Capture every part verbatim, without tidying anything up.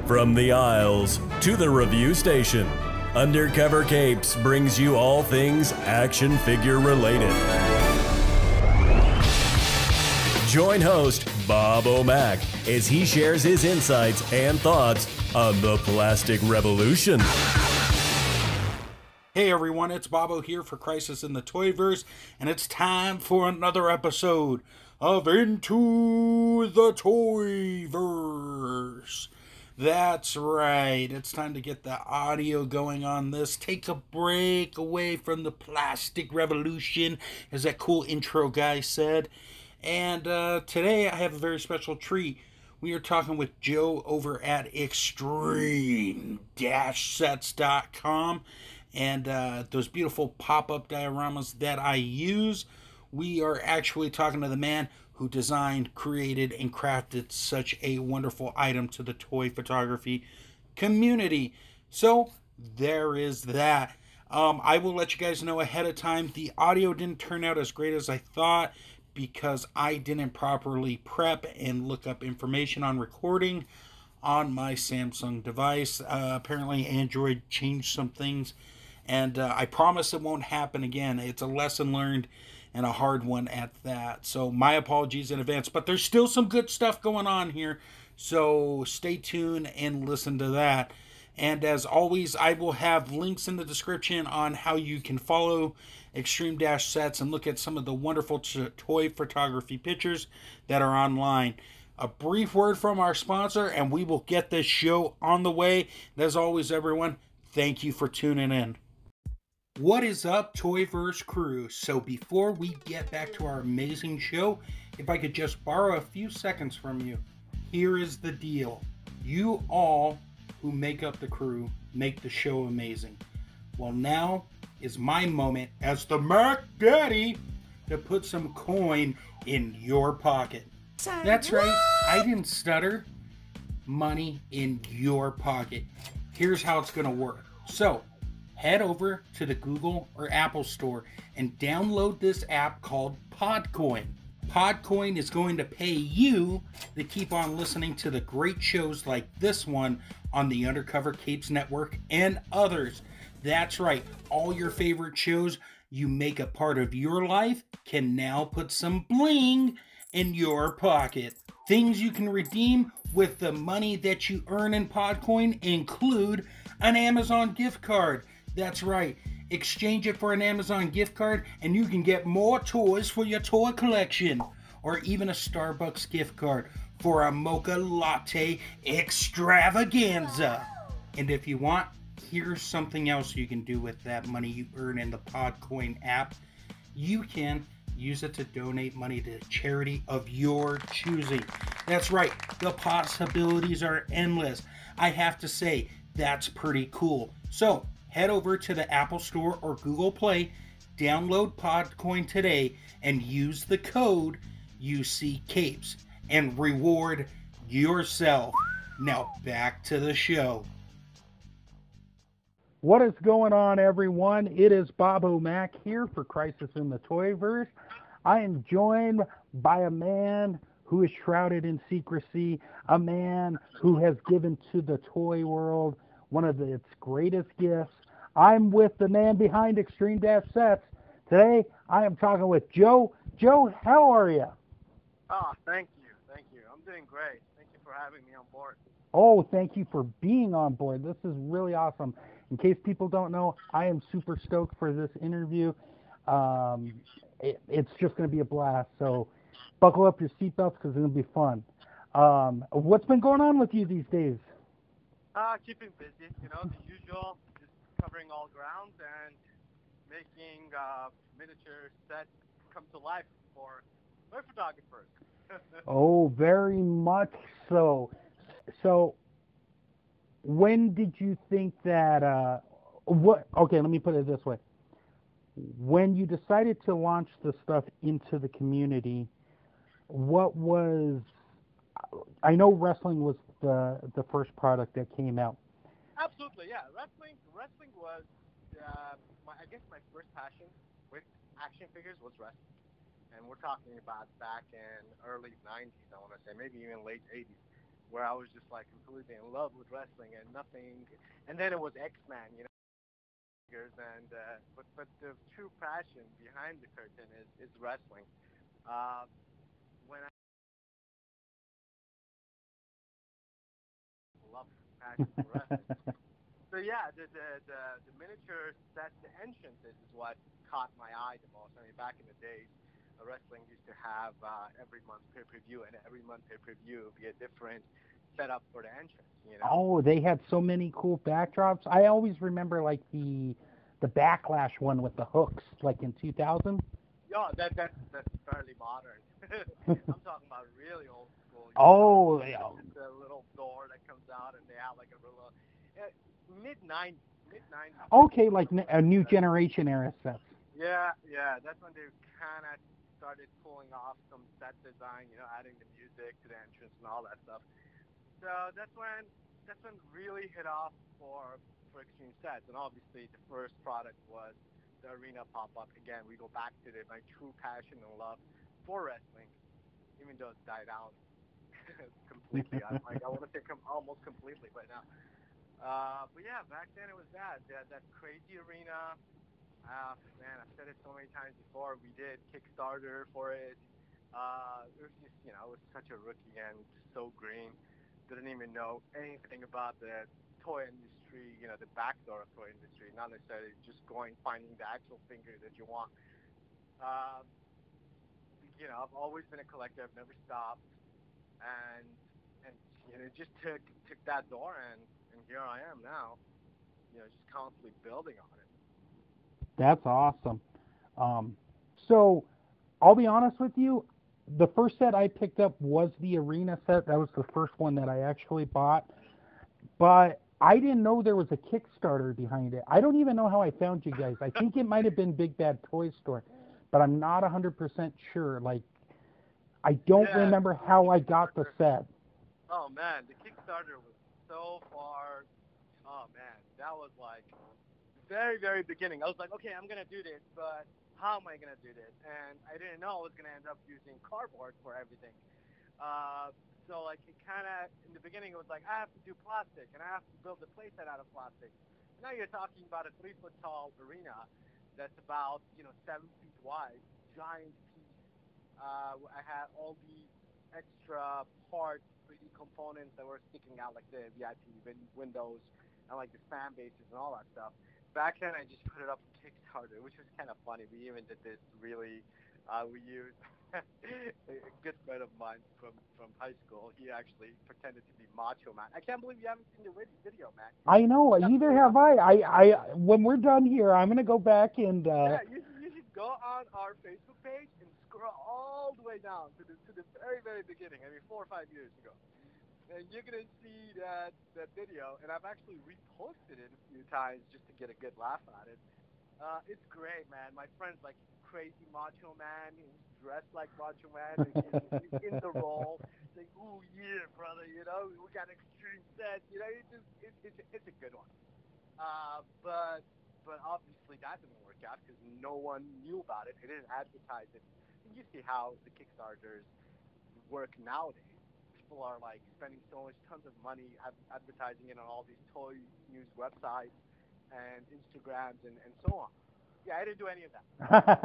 From the aisles to the review station, Undercover Capes brings you all things action figure related. Join host Bob O'Mac as he shares his insights and thoughts on the plastic revolution. Hey everyone, it's Bobo here for Crisis in the Toyverse, and it's time for another episode of Into the Toyverse. That's right, it's time to get the audio going on this. Take a break away from the plastic revolution, as that cool intro guy said. And uh, today I have a very special treat. We are talking with Joe over at extreme sets dot com. And uh, those beautiful pop-up dioramas that I use. We are actually talking to the man who designed, created, and crafted such a wonderful item to the toy photography community. So, there is that. Um, I will let you guys know ahead of time. The audio didn't turn out as great as I thought because I didn't properly prep and look up information on recording on my Samsung device. Uh, apparently, Android changed some things. And uh, I promise it won't happen again. It's a lesson learned and a hard one at that. So my apologies in advance. But there's still some good stuff going on here. So stay tuned and listen to that. And as always, I will have links in the description on how you can follow Extreme Dash Sets and look at some of the wonderful t- toy photography pictures that are online. A brief word from our sponsor, and we will get this show on the way. And as always, everyone, thank you for tuning in. What is up, Toyverse crew? So before we get back to our amazing show, if I could just borrow a few seconds from you, here is the deal. You all who make up the crew make the show amazing. Well, now is my moment as the Mac Daddy to put some coin in your pocket. That's right, I didn't stutter. Money in your pocket. Here's how it's going to work. So, head over to the Google or Apple store and download this app called Podcoin. Podcoin is going to pay you to keep on listening to the great shows like this one on the Undercover Capes Network and others. That's right, all your favorite shows you make a part of your life can now put some bling in your pocket. Things you can redeem with the money that you earn in Podcoin include an Amazon gift card. That's right, exchange it for an Amazon gift card and you can get more toys for your toy collection. Or even a Starbucks gift card for a mocha latte extravaganza. And if you want, here's something else you can do with that money you earn in the Podcoin app. You can use it to donate money to a charity of your choosing. That's right, the possibilities are endless. I have to say, that's pretty cool. So, head over to the Apple Store or Google Play, download Podcoin today, and use the code U C Capes and reward yourself. Now back to the show. What is going on, everyone? It is Bob O'Mac here for Crisis in the Toyverse. I am joined by a man who is shrouded in secrecy, a man who has given to the toy world one of its greatest gifts. I'm with the man behind Extreme Dash Sets. Today, I am talking with Joe. Joe, how are you? Oh, thank you. Thank you. I'm doing great. Thank you for having me on board. Oh, thank you for being on board. This is really awesome. In case people don't know, I am super stoked for this interview. Um, it, it's just going to be a blast. So buckle up your seatbelts because it's going to be fun. Um, what's been going on with you these days? Uh, keeping busy, you know, the usual, just covering all grounds and making uh, miniature sets come to life for toy photographers. Oh, very much so. So, when did you think that, uh, what, okay, let me put it this way. When you decided to launch the stuff into the community, what was, I know wrestling was the, the first product that came out. Absolutely, yeah. Wrestling, wrestling was, uh, my, I guess my first passion with action figures was wrestling. And we're talking about back in early nineties, I want to say, maybe even late eighties. where I was just like completely in love with wrestling and nothing. And then it was X-Men, you know, figures, and uh, but but the true passion behind the curtain is is wrestling. Uh, when I love passion for wrestling. So yeah, the the the, the miniature set, the entrances is what caught my eye the most. I mean, back in the days, uh, wrestling used to have uh, every month pay per view, and every month pay per view be a different setup for the entrance. You know? Oh, they had so many cool backdrops. I always remember like the the backlash one with the hooks, like in two thousand. Yeah, that that's that's fairly modern. I'm talking about really old school. You know, the Oh, the, yeah. the little door that comes out, and they have like a little uh, mid nineties, mid nineties. Okay, like That's n- when a new that generation era sets. Yeah, yeah, that's when they kind of started pulling off some set design, you know, adding the music to the entrance and all that stuff. So that's when that's when really hit off for for extreme sets, and obviously the first product was the arena pop up. Again, we go back to the, my true passion and love for wrestling, even though it's died out completely. I'm like I want to say com- almost completely right now. Uh, but yeah, back then it was that that, that crazy arena. Ah, man, I've said it so many times before. We did Kickstarter for it. Uh, it was just, you know, I was such a rookie and so green. Didn't even know anything about the toy industry, you know, the backdoor of toy industry. Not necessarily just going finding the actual figure that you want. Um, you know, I've always been a collector. I've never stopped, and and you know, just took took that door, and and here I am now. You know, just constantly building on it. That's awesome. Um, so I'll be honest with you. The first set I picked up was the arena set. That was the first one that I actually bought. But I didn't know there was a Kickstarter behind it. I don't even know how I found you guys. I think it might have been Big Bad Toy Store, but I'm not one hundred percent sure. Like, I don't Yeah, remember the how I got the Kickstarter. set. Oh man, the Kickstarter was so far. Oh man, that was like very, very beginning. I was like, okay, I'm gonna do this, but how am I gonna do this? And I didn't know I was gonna end up using cardboard for everything. Uh, so like it kind of in the beginning it was like I have to do plastic and I have to build a playset out of plastic. And now you're talking about a three foot tall arena that's about you know seven feet wide, giant piece. Uh, I had all these extra parts, three D components that were sticking out like the V I P win- windows and like the fan bases and all that stuff. Back then, I just put it up on Kickstarter, which was kind of funny. We even did this really. Uh, we used a good friend of mine from from high school. He actually pretended to be Macho Man. I can't believe you haven't seen the video, man. I know, You got to either pull it have up. I. I, I when we're done here, I'm gonna go back and uh, Yeah, you should, you should go on our Facebook page and scroll all the way down to the to the very very beginning. I mean, four or five years ago, and you're gonna see that that video. And I've actually reposted it a few times just to get a good laugh at it. Uh, it's great, man. My friend's like crazy macho man. He's dressed like macho man, and he's, he's in the role. It's like, ooh yeah, brother. You know, we got extreme set. You know, it's just it, it's it's a good one. Uh, but but obviously that didn't work out because no one knew about it. They didn't advertise it. And you see how the Kickstarters work nowadays. People are like spending so much tons of money ad- advertising it on all these toy news websites and Instagrams and, and so on. Yeah, I didn't do any of that.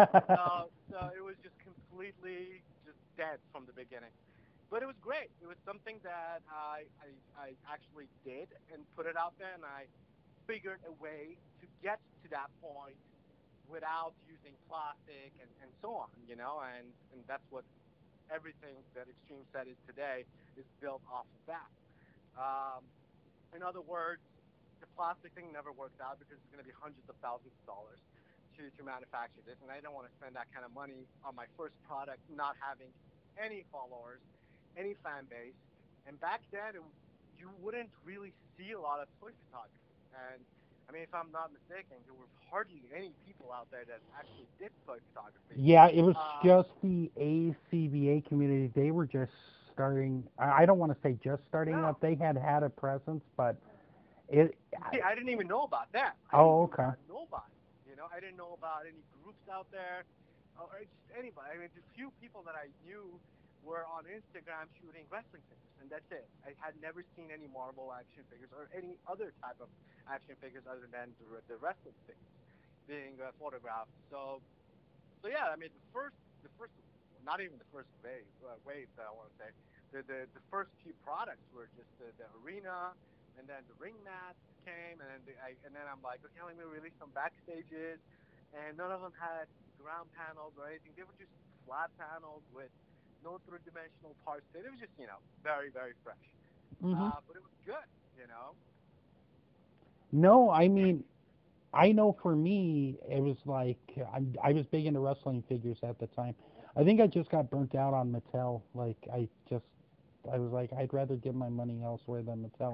So so it was just completely just dead from the beginning. But it was great. It was something that I I, I actually did and put it out there, and I figured a way to get to that point without using plastic and, and so on, you know, and, and that's what everything that Extreme Set is today is built off of that. Um, in other words, the plastic thing never works out because it's going to be hundreds of thousands of dollars to, to manufacture this, and I don't want to spend that kind of money on my first product not having any followers, any fan base. And back then, it, you wouldn't really see a lot of toy photography. And I mean, if I'm not mistaken, there were hardly any people out there that actually did toy photography. yeah, it was Uh, just the A C B A community. They were just starting. I I don't want to say just starting no, up. They had had a presence, but it. see, I didn't even know about that. I Oh, knew okay. about nobody. You know, I didn't know about any groups out there or just anybody. I mean, the few people that I knew were on Instagram shooting wrestling figures, and that's it. I had never seen any Marvel action figures or any other type of action figures other than the, the wrestling figures being uh, photographed. So, so yeah, I mean, the first, the first, not even the first wave, uh, wave that I want to say, the, the the first few products were just the, the arena, and then the ring mats came, and then the, I, and then I'm like, okay, let me release some backstages, and none of them had ground panels or anything. They were just flat panels with no three-dimensional parts. It was just, you know, very, very fresh. Hmm. Uh, but it was good, you know. No, I mean, I know for me, it was like I'm, I was big into wrestling figures at the time. I think I just got burnt out on Mattel. Like I just, I was like, I'd rather give my money elsewhere than Mattel.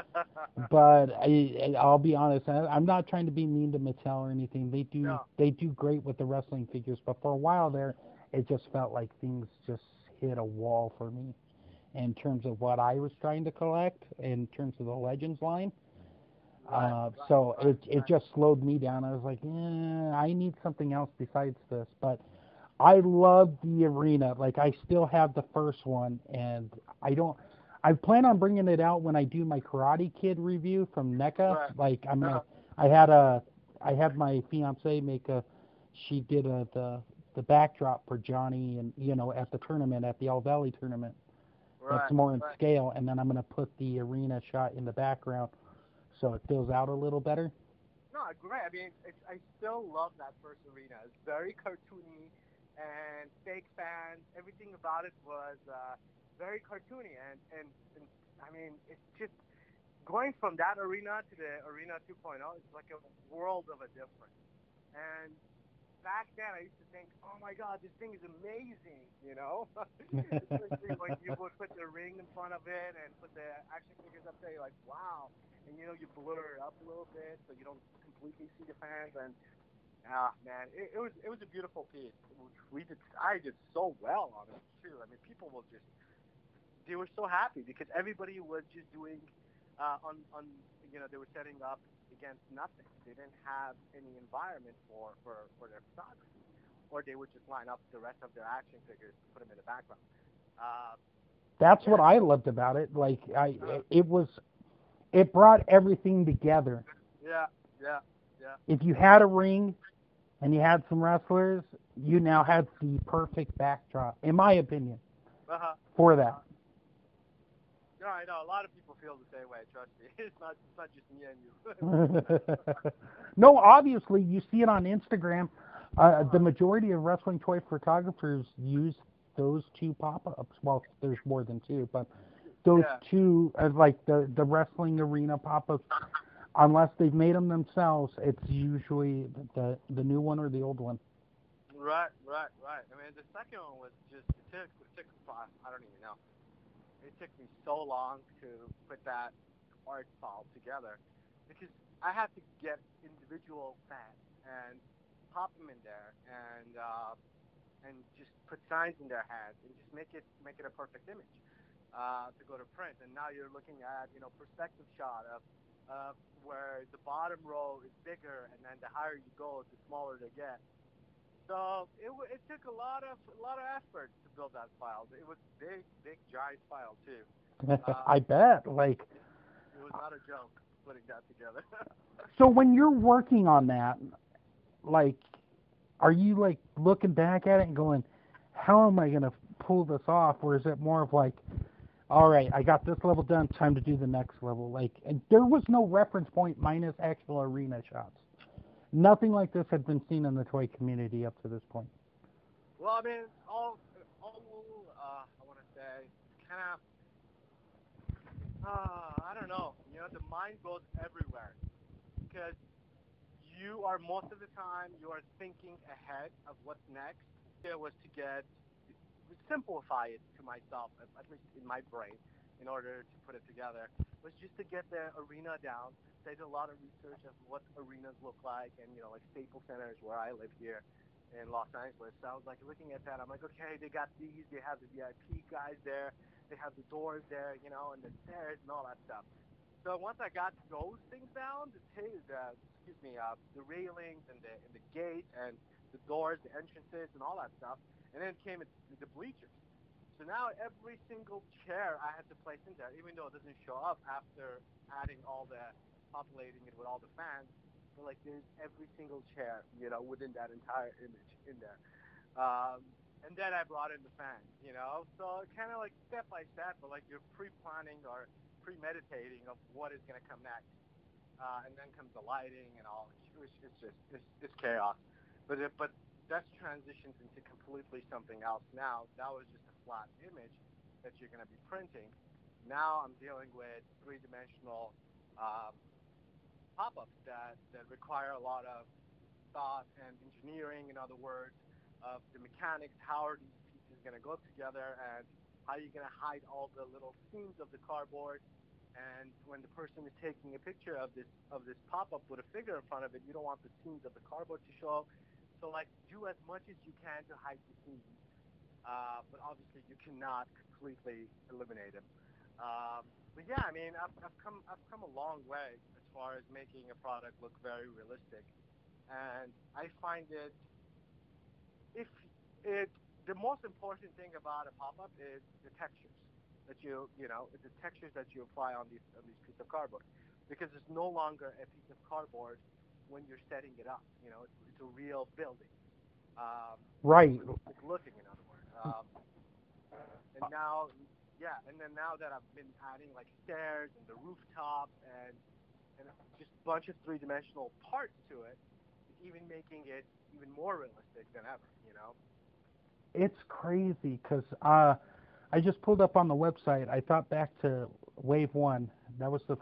But I, I'll be honest, I, I'm not trying to be mean to Mattel or anything. They do, No, they do great with the wrestling figures. But for a while there, it just felt like things just hit a wall for me in terms of what I was trying to collect in terms of the Legends line. right, Uh, right, so right, it it right. just slowed me down. I was like, eh, I need something else besides this. But I love the arena. Like I still have the first one, and I don't. I plan on bringing it out when I do my Karate Kid review from NECA. Right. Like I'm Uh, gonna. I had a. I had my fiance make a. She did a the the backdrop for Johnny, and you know at the tournament at the All Valley tournament. That's right, more in right. scale, and then I'm gonna put the arena shot in the background so it fills out a little better. No, great. I mean, it's, I still love that first arena. It's very cartoony and fake fans. Everything about it was uh, very cartoony, and, and and I mean, it's just going from that arena to the arena 2.0. It's like a world of a difference. And back then, I used to think, oh my god, this thing is amazing, you know. Especially when you would put the ring in front of it and put the action figures up there, you're like, wow. And you know, you blur it up a little bit so you don't completely see the fans. And ah, man, it, it was it was a beautiful piece. We did, I did so well on it too. I mean, people were just they were so happy because everybody was just doing uh, on on you know they were setting up against nothing. They didn't have any environment for for for their photography, or they would just line up the rest of their action figures to put them in the background. Uh, That's what yeah, I loved about it. Like I, uh, it was, it brought everything together. yeah, yeah, yeah. If you had a ring and you had some wrestlers, you now had the perfect backdrop, in my opinion, Uh-huh, for that. uh-huh. No, I know a lot of people feel the same way. Trust me, it's not it's not just me and you. No, obviously you see it on Instagram. Uh, the uh-huh. majority of wrestling toy photographers use those two pop-ups. Well, there's more than two, but those Yeah. two, uh, like the the wrestling arena pop-ups, unless they've made them themselves, it's usually the the new one or the old one. Right, right, right. I mean, the second one was just it took it took uh, I don't even know. It took me so long to put that art file together because I had to get individual fans and pop them in there and uh, and just put signs in their hands and just make it make it a perfect image uh, to go to print. And now you're looking at you know perspective shot of uh, where the bottom row is bigger and then the higher you go, the smaller they get. So it it took a lot of a lot of effort to build that file. It was big, big, giant file too. Uh, I bet. Like, it, it was not a joke putting that together. so when you're working on that, like, are you like looking back at it and going, how am I gonna pull this off? Or is it more of like, all right, I got this level done, time to do the next level? Like, and there was no reference point minus actual arena shots. Nothing like this had been seen in the toy community up to this point. Well, I mean, all all uh, I want to say it's kind of uh, I don't know. You know, the mind goes everywhere because you are most of the time you are thinking ahead of what's next. It was to get simplify it to myself, at, at least in my brain, in order to put it together, was just to get the arena down. So I did a lot of research of what arenas look like, and you know, like Staples Center is where I live here in Los Angeles. So I was like looking at that. I'm like, okay, they got these. They have the V I P guys there. They have the doors there, you know, and the stairs and all that stuff. So once I got those things down, the, ta- the excuse me, uh, the railings and the and the gate and the doors, the entrances, and all that stuff, and then came it, the bleachers. So now every single chair I had to place in there, even though it doesn't show up after adding all the populating it with all the fans. But like there's every single chair, you know, within that entire image in there. Um, and then I brought in the fans, you know. So kind of like step by step, but like you're pre-planning or premeditating of what is going to come next. Uh, and then comes the lighting and all. It's, it's just it's, it's chaos. But it, but that's transitions into completely something else now. That was just a flat image that you're going to be printing. Now I'm dealing with three-dimensional um, pop-ups that, that require a lot of thought and engineering, in other words, of the mechanics, how are these pieces going to go together, and how are you going to hide all the little seams of the cardboard. And when the person is taking a picture of this of this pop-up with a figure in front of it, you don't want the seams of the cardboard to show. So like do as much as you can to hide the seams, uh, but obviously you cannot completely eliminate them. Um, but yeah, I mean, I've, I've come I've come a long way as far as making a product look very realistic, and I find it if it the most important thing about a pop-up is the textures that you you know the textures that you apply on these on these pieces of cardboard, because it's no longer a piece of cardboard when you're setting it up. You know, it's, it's a real building, um, Right. realistic looking, in other words. Um, and now, yeah, and then now that I've been adding like stairs and the rooftop and and just a bunch of three-dimensional parts to it, it's even making it even more realistic than ever. You know. It's crazy because uh, I just pulled up on the website. I thought back to Wave One. That was the.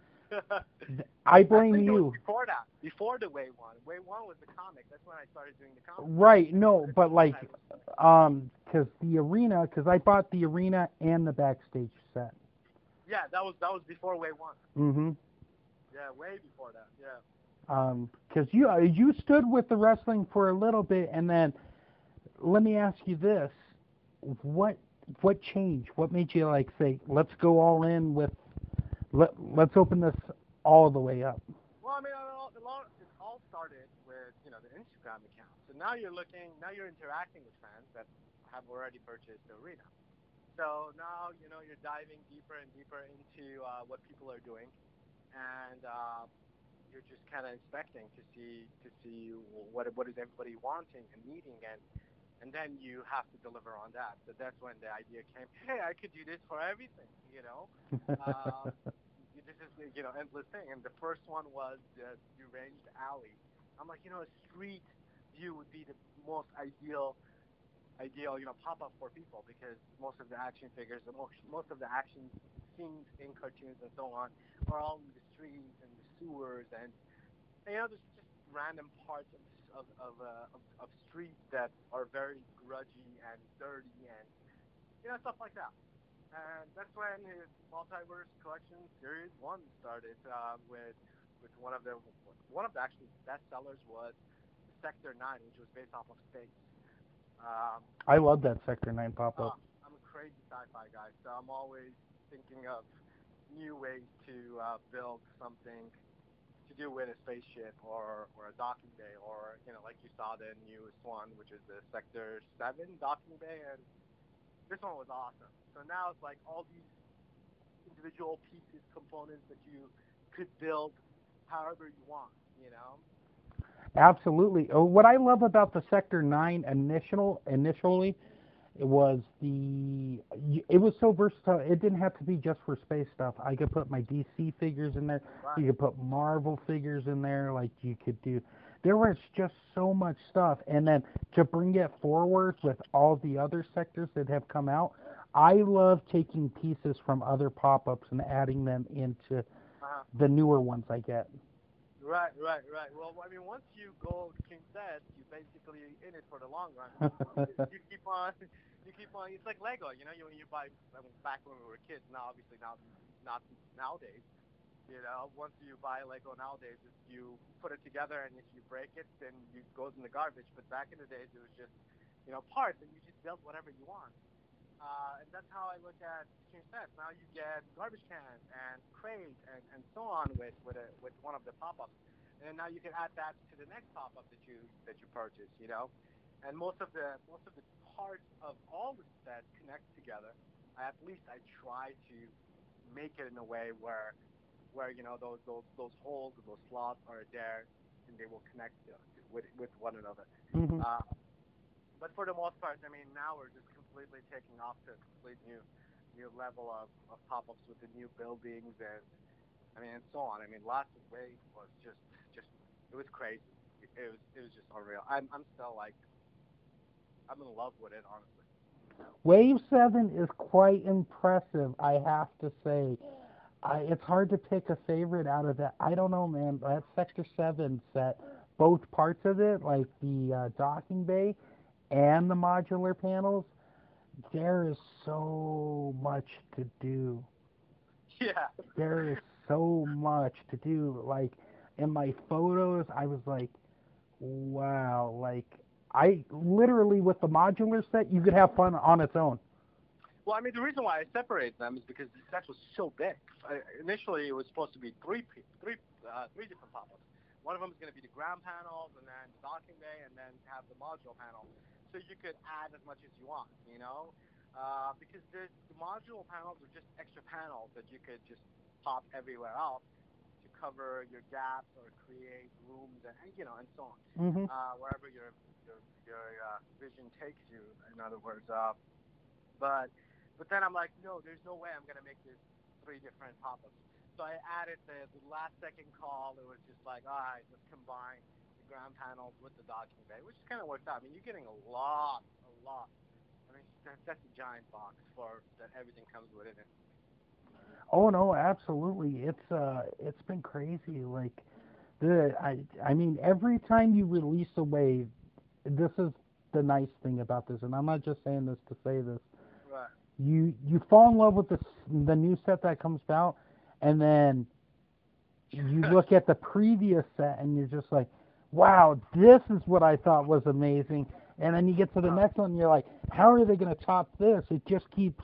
I I blame think it was you. before that, before the Way One. Way One was the comic. That's when I started doing the comic. Right. No, but like, um, because the arena, because I bought the arena and the backstage set. Yeah, that was that was before Way One. Mm-hmm. Yeah, way before that. Yeah. Um, because you uh, you stood with the wrestling for a little bit, and then let me ask you this: what what changed? What made you like say, let's go all in with let let's open this all the way up? Well, I mean, it all, it all it all started with you know the Instagram account. So now you're looking, now you're interacting with fans that have already purchased the arena. So now you know you're diving deeper and deeper into uh, what people are doing, and uh, you're just kind of inspecting to see to see what what is everybody wanting and needing, and and then you have to deliver on that. So that's when the idea came. Hey, I could do this for everything, you know. Um, this is you know endless thing. And the first one was the deranged alley. I'm like, you know, a street view would be the most ideal ideal you know pop up for people, because most of the action figures, the most most of the action scenes in cartoons and so on are all in the streets and the sewers, and and, you know, there's just random parts of of of, uh, of of streets that are very grudgy and dirty, and you know stuff like that. And that's when his multiverse collection series one started, uh, with with one of the one of the actually best sellers was the Sector Nine, which was based off of Space. Um, I love that Sector Nine pop up. uh, I'm a crazy sci-fi guy, so I'm always thinking of new ways to uh, build something to do with a spaceship or or a docking bay, or you know like you saw the newest one, which is the Sector Seven docking bay, and this one was awesome. So now it's like all these individual pieces, components that you could build however you want, you know. Absolutely. Oh, what I love about the Sector Nine initial initially, it was the it was so versatile. It didn't have to be just for space stuff. I could put my D C figures in there. Right. You could put Marvel figures in there. Like you could do. There was just so much stuff, and then to bring it forward with all the other sectors that have come out, I love taking pieces from other pop-ups and adding them into Uh-huh. the newer ones I get. Right, right, right. Well, I mean, once you go to King Seth, you basically in it for the long run. You, you keep on, you keep on. It's like Lego, you know. You when you buy, I mean, back when we were kids. Now, obviously, now not nowadays. You know, once you buy Lego nowadays, it's you put it together, and if you break it, then it goes in the garbage. But back in the days, it was just, you know, parts, and you just build whatever you want. Uh, and that's how I look at King Seth. Now you get garbage cans and crates and, and so on with with a, with one of the pop-ups, and now you can add that to the next pop-up that you that you purchase. You know, and most of the most of the parts of all the set connect together. At least I try to make it in a way where where you know those those those holes or those slots are there and they will connect uh, with with one another. Hmm. Uh, but for the most part, I mean, now we're just completely taking off to a complete new new level of, of pop-ups with the new buildings and I mean and so on. I mean, last wave was just just it was crazy. It, it was it was just unreal. I'm I'm still like I'm in love with it, honestly. Wave seven is quite impressive, I have to say. I, it's hard to pick a favorite out of that. I don't know, man. That Sector seven set, both parts of it, like the uh, docking bay and the modular panels, there is so much to do. Yeah. There is so much to do. Like in my photos, I was like, wow. Like I literally with the modular set, you could have fun on its own. Well, I mean, the reason why I separate them is because the set was so big. I, initially, it was supposed to be three, pe- three, uh, three different pop-ups. One of them is going to be the ground panels, and then the docking bay, and then have the module panel. So you could add as much as you want, you know, uh, because there's, the module panels are just extra panels that you could just pop everywhere else to cover your gaps or create rooms, and, and you know, and so on, Hmm. uh, wherever your your your uh, vision takes you. In other words, uh, but but then I'm like, no, there's no way I'm gonna make this three different pop-ups. So I added the, the last second call. It was just like, all right, let's combine the ground panels with the docking bay, which kind of worked out. I mean, you're getting a lot, a lot. I mean, that's, that's a giant box for that everything comes with it. Oh no, absolutely. It's uh, it's been crazy. Like the I I mean, every time you release a wave, this is the nice thing about this, and I'm not just saying this to say this. Right. You you fall in love with the the new set that comes out, and then you look at the previous set, and you're just like, wow, this is what I thought was amazing. And then you get to the Uh, next one, and you're like, how are they going to top this? It just keeps,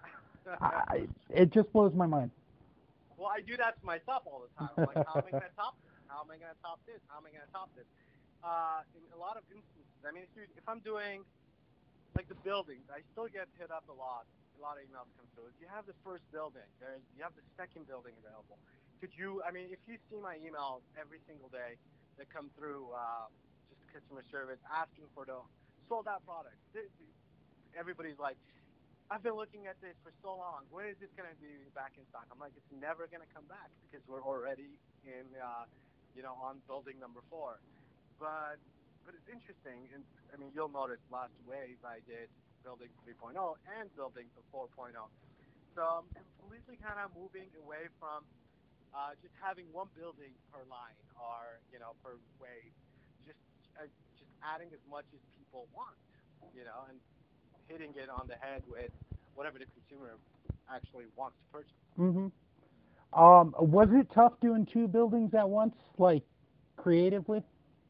I, it just blows my mind. well, I do that to myself all the time. I'm like, how am I gonna top this? How am I gonna top this? How am I gonna top this? Uh, in a lot of instances, I mean, if, you, if I'm doing like the buildings, I still get hit up a lot. A lot of emails come through. You have the first building. There's you have the second building available. Could you? I mean, if you see my emails every single day that come through, uh, just customer service asking for the sold out products. Everybody's like, I've been looking at this for so long. When is this going to be back in stock? I'm like, it's never going to come back because we're already in, uh, you know, on building number four. But but it's interesting, and I mean, you'll notice last wave I did building 3.0 and building the 4.0. So I'm completely kind of moving away from uh, just having one building per line or you know per wave, just uh, just adding as much as people want, you know, and hitting it on the head with whatever the consumer actually wants to purchase. Hmm. Um, was it tough doing two buildings at once, like creatively?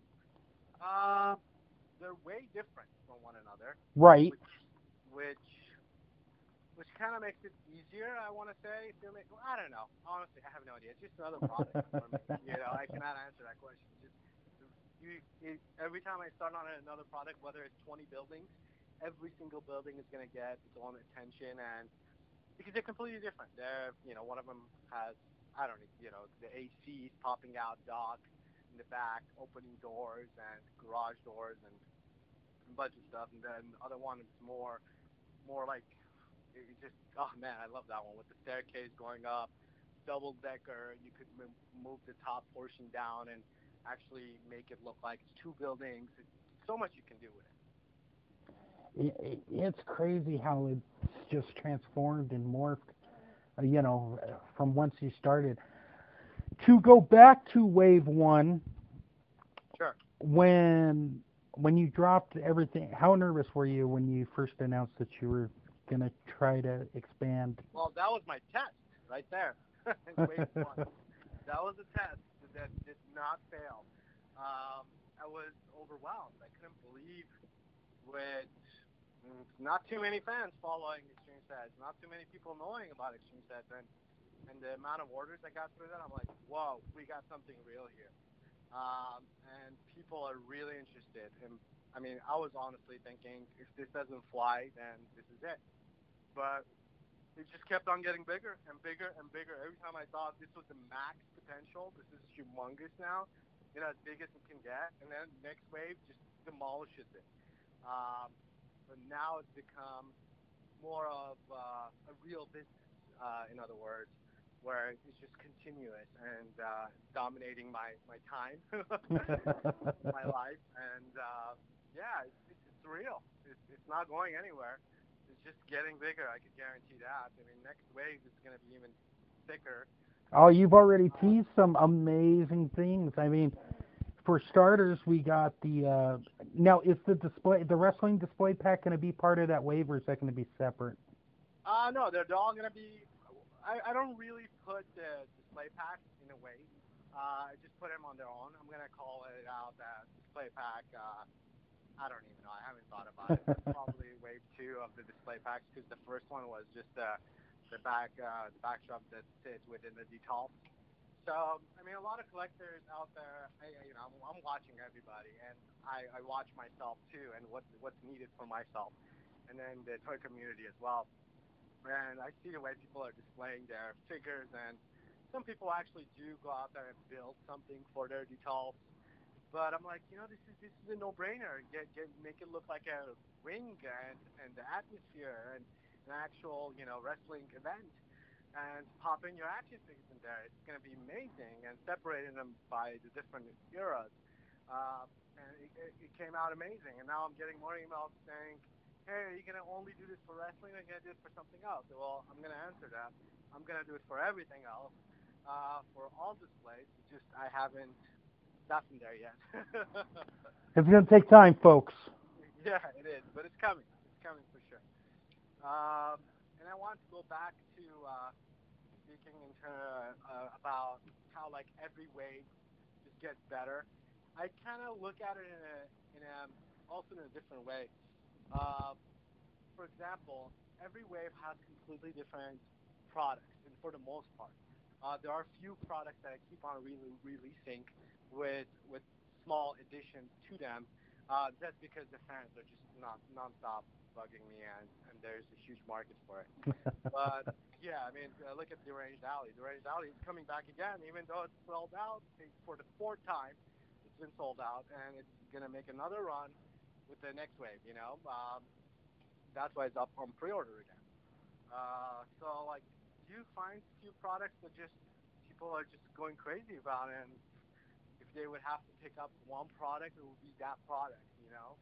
Uh, they're way different from one another, Right. which which which kind of makes it easier. I want to say, if you're making, well, I don't know. Honestly, I have no idea. It's just another product for me. You know, I cannot answer that question. Just you, it, every time I start on another product, whether it's twenty buildings, every single building is going to get its own attention, and because they're completely different. They're, you know, one of them has, I don't know, you know, the A Cs popping out, dock in the back, opening doors and garage doors and a bunch of stuff, and then the other one is more, more like, it just, oh man, I love that one with the staircase going up, double decker. You could m- move the top portion down and actually make it look like it's two buildings. It's so much you can do with it. It, it's crazy how it's just transformed and morphed, uh, you know, from once you started. To go back to wave one, Sure. when when you dropped everything, how nervous were you when you first announced that you were gonna try to expand? Well, that was my test right there. Wave one. That was a test that did not fail. Um, I was overwhelmed. I couldn't believe with mm, not too many fans following Extreme Sets, not too many people knowing about Extreme Sets, and and the amount of orders I got through that. I'm like, whoa, we got something real here. Um, and people are really interested. And I mean, I was honestly thinking if this doesn't fly, then this is it. But it just kept on getting bigger and bigger and bigger. Every time I thought this was the max potential, this is humongous now, you know, as big as it can get, and then next wave just demolishes it. Um, but now it's become more of uh, a real business, uh, in other words, where it's just continuous and uh, dominating my, my time, my life. And uh, yeah, it's, it's, it's real. It's, it's not going anywhere. It's just getting bigger. I can guarantee that. I mean, next wave is going to be even thicker. Oh, you've already Uh, teased some amazing things. I mean, for starters, we got the uh, now is the display the wrestling display pack going to be part of that wave, or is that going to be separate? uh, no, they're, they're all going to be. I, I don't really put the display packs in a way. Uh, I just put them on their own. I'm going to call it out that display pack. Uh, I don't even know. I haven't thought about it. But probably wave two of the display packs because the first one was just uh, the back uh, the backdrop that sits within the detail. So I mean, a lot of collectors out there. I, you know, I'm, I'm watching everybody, and I, I watch myself too, and what's what's needed for myself, and then the toy community as well. And I see the way people are displaying their figures, and some people actually do go out there and build something for their details. But I'm like, you know, this is this is a no-brainer. Get get make it look like a ring and and the atmosphere and an actual, you know, wrestling event. And popping your action figures in there, it's going to be amazing. And separating them by the different eras, uh, and it, it, it came out amazing. And now I'm getting more emails saying, "Hey, are you going to only do this for wrestling, or are you going to do it for something else?" Well, I'm going to answer that. I'm going to do it for everything else, uh, for all displays. It's just I haven't gotten there yet. It's going to take time, folks. Yeah, it is, but it's coming. It's coming for sure. Um, and I want to go back to uh, speaking in ter- uh, about how like every wave just gets better. I kind of look at it in a in a also in a different way. Uh, for example, every wave has completely different products, and for the most part, uh, there are few products that I keep on re- releasing with with small additions to them. Uh, that's because the fans are just not nonstop bugging me, and and there's a huge market for it. But yeah, I mean, uh, look at Deranged Alley. Deranged Alley is coming back again, even though it's sold out for the fourth time. It's been sold out, and it's gonna make another run with the next wave. You know, um, that's why it's up on pre-order again. Uh, so like, do you find few products that just people are just going crazy about, and if they would have to pick up one product, it would be that product. You know.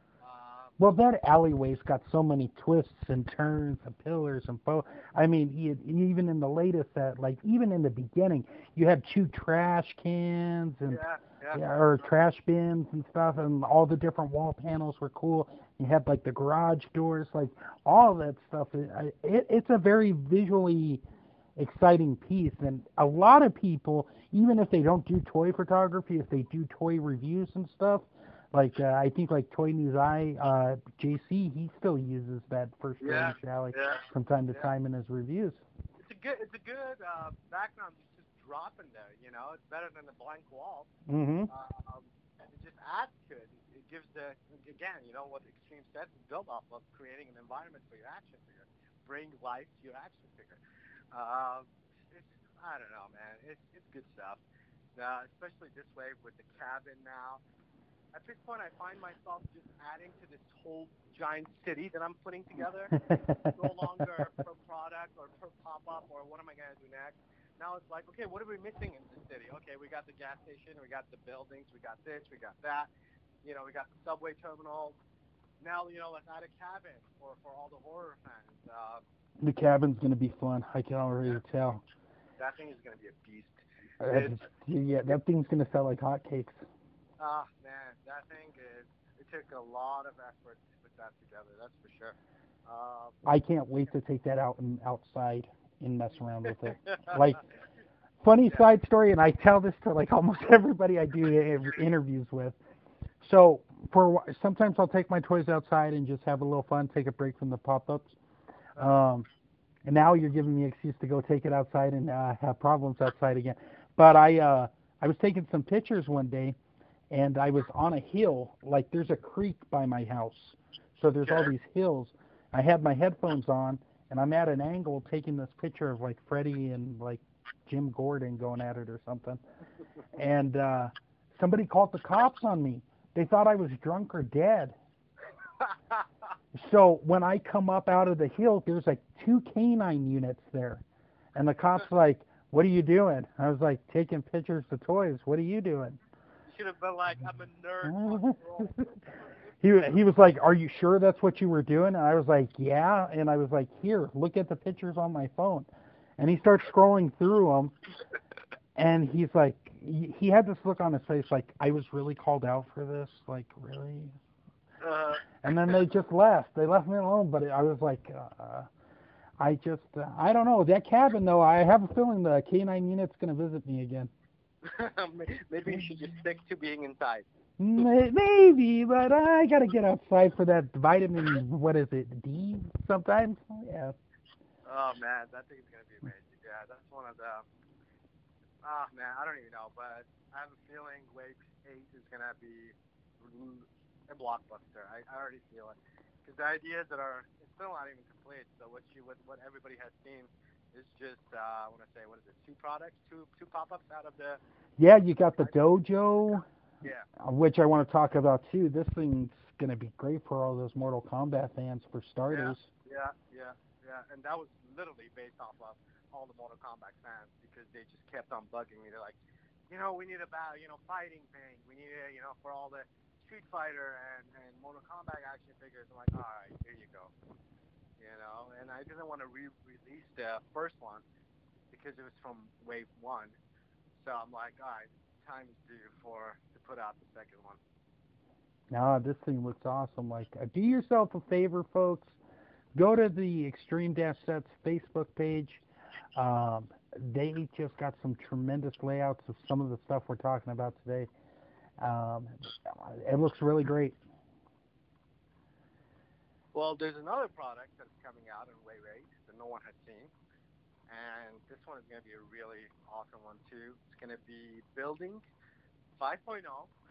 Um, Well, that alleyway's got so many twists and turns and pillars and po. I mean, e- even in the latest, that like even in the beginning, you had two trash cans and yeah, yeah, yeah, or trash bins and stuff, and all the different wall panels were cool. You had like the garage doors, like all that stuff. It, I- it, it's a very visually exciting piece, and a lot of people, even if they don't do toy photography, if they do toy reviews and stuff, like uh, I think like Toy News Eye, uh, J C, he still uses that first yeah, range alley yeah, from time to yeah. time in his reviews. It's a good, it's a good uh, background just just drop in there. You know, it's better than the blank wall. Hmm. Um, and it just adds to it. It, it gives the again, you know, what Extreme Sets is built off of, creating an environment for your action figure, bring life to your action figure. Um, it's I don't know, man. It's it's good stuff. Uh, especially this way with the cabin now. At this point, I find myself just adding to this whole giant city that I'm putting together. It's no longer per product or per pop-up or what am I going to do next. Now it's like, okay, what are we missing in this city? Okay, we got the gas station, we got the buildings, we got this, we got that. You know, we got the subway terminals. Now, you know, let's add a cabin for, for all the horror fans. Uh, The cabin's gonna be fun. I can already that, tell. that thing is going to be a beast. Uh, It's, yeah, it, that thing's gonna sell like hotcakes. ah, man, that thing is, it took a lot of effort to put that together, that's for sure. Um, I can't wait to take that out and outside and mess around with it. Like, funny yeah, side story, and I tell this to like almost everybody I do i- interviews with. So for a wh- sometimes I'll take my toys outside and just have a little fun, take a break from the pop-ups. uh, Um, and now you're giving me an excuse to go take it outside and uh, have problems outside again. But I uh, I was taking some pictures one day, and I was on a hill. Like there's a creek by my house, so there's all Okay. these hills. I had my headphones on, and I'm at an angle taking this picture of like Freddie and like Jim Gordon going at it or something. And uh, somebody called the cops on me. They thought I was drunk or dead. So when I come up out of the hill, there's like two canine units there. And the cop's like, "What are you doing?" I was like, "Taking pictures of toys. What are you doing?" You should have been like, I'm a nerd. on roll. he he was like, "Are you sure that's what you were doing?" And I was like, "Yeah." And I was like, "Here, look at the pictures on my phone." And he starts scrolling through them, and he's like, he he had this look on his face like, "I was really called out for this, like really." Uh, And then they just left. They left me alone. But I was like, uh, I just, uh, I don't know. That cabin though, I have a feeling the canine unit's gonna visit me again. maybe you should just stick to being inside. May- Maybe, but I gotta get outside for that vitamin. What is it? D sometimes. Yeah. Oh man, that thing is gonna be amazing. Yeah, that's one of the. Ah man, I don't even know, but I have a feeling Wave Eight is gonna be a blockbuster. I, I already feel it because the ideas that are it's still not even complete. So what you what what everybody has seen is just uh, I want to say what is it? Two products, two two pop-ups out of the. Yeah, you got the dojo, Yeah. uh, which I want to talk about too. This thing's gonna be great for all those Mortal Kombat fans, for Yeah, starters. yeah, yeah, yeah. And that was literally based off of all the Mortal Kombat fans because they just kept on bugging me. They're like, you know, we need a ba- you know fighting thing. We need a, you know for all the Street Fighter and and Mortal Kombat action figures. I'm like, all right, here you go. You know, and I didn't want to re-release the first one because it was from Wave One. So I'm like, all right, time is due for to put out the second one. Nah, this thing looks awesome. Like, uh, do yourself a favor, folks. Go to the Extreme Dash Sets Facebook page. Um, they just got some tremendous layouts of some of the stuff we're talking about today. Um, it looks really great. Well, there's another product that's coming out in Wave Eight that no one has seen. And this one is going to be a really awesome one too. It's going to be Building 5.0.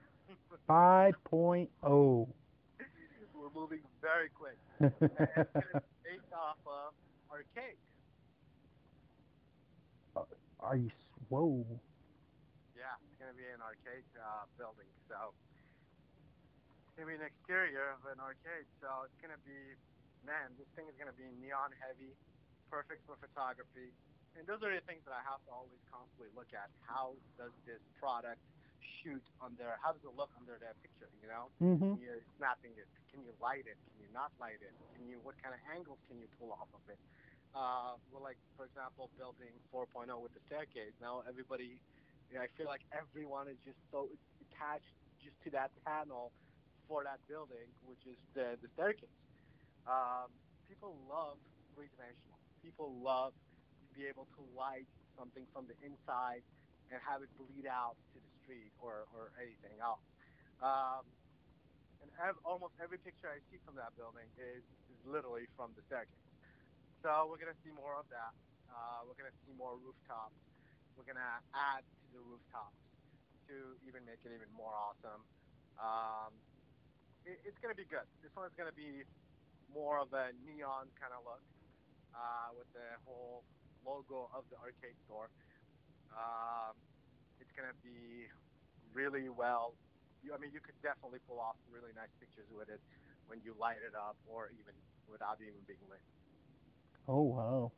5.0. We're moving very quick, and it's going to be based off of arcade. Are you? Whoa. Yeah, it's going to be an arcade uh, building. So it's going to be an exterior of an arcade. So it's going to be, man, this thing is going to be neon heavy, perfect for photography. And those are the things that I have to always constantly look at. How does this product shoot under? How does it look under that picture? You know, Mhm. you're snapping it. Can you light it? Can you not light it? Can you? What kind of angles can you pull off of it? Uh, well, like for example, building 4.0 with the staircase. Now everybody, you know, I feel like everyone is just so attached just to that panel for that building, which is the the staircase. Um, People love three dimensional. People love to be able to light something from the inside and have it bleed out to the street or, or anything else. Um, and ev- almost every picture I see from that building is, is literally from the staircase. So we're going to see more of that. Uh, we're going to see more rooftops. We're going to add to the rooftops to even make it even more awesome. Um, it, it's going to be good. This one is going to be more of a neon kind of look uh, with the whole logo of the arcade store. Um, it's gonna be really well. You, I mean, you could definitely pull off really nice pictures with it when you light it up, or even without even being lit. Oh wow.